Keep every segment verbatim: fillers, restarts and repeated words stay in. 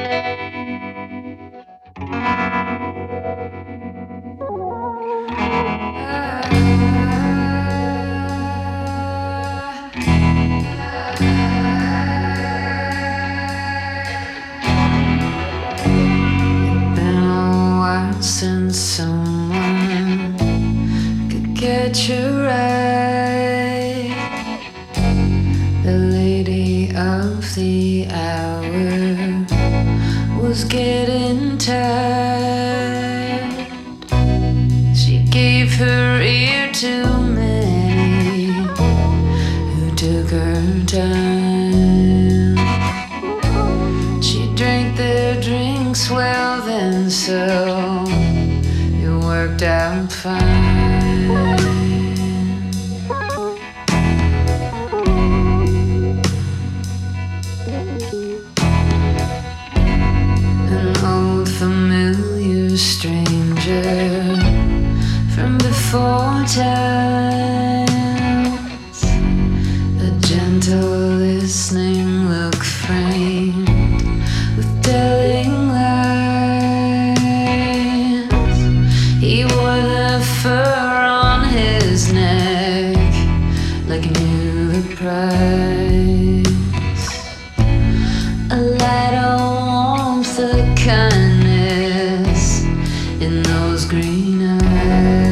Since someone could get you right, the lady of the hour was getting tired. She gave her ear to many who took her time. She drank their drinks well, then so worked out fine. An old familiar stranger from before times, a gentle listening look framed with telling lies. He wore the fur on his neck like he knew the price. A light of warmth, a kindness in those green eyes.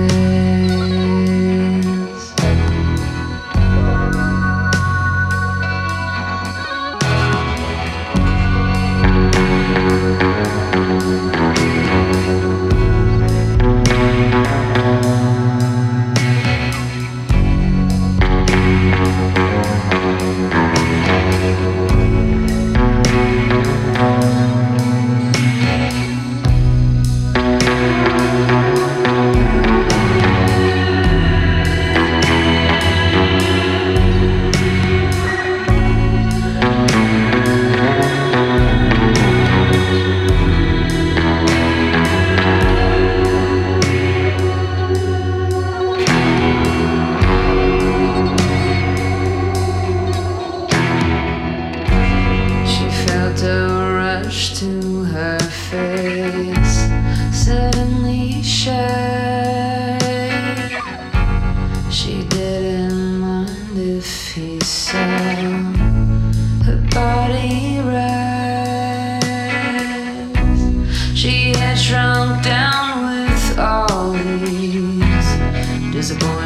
To her face, suddenly shy. She didn't mind if he saw her body rise. She had shrunk down with all these disappointments.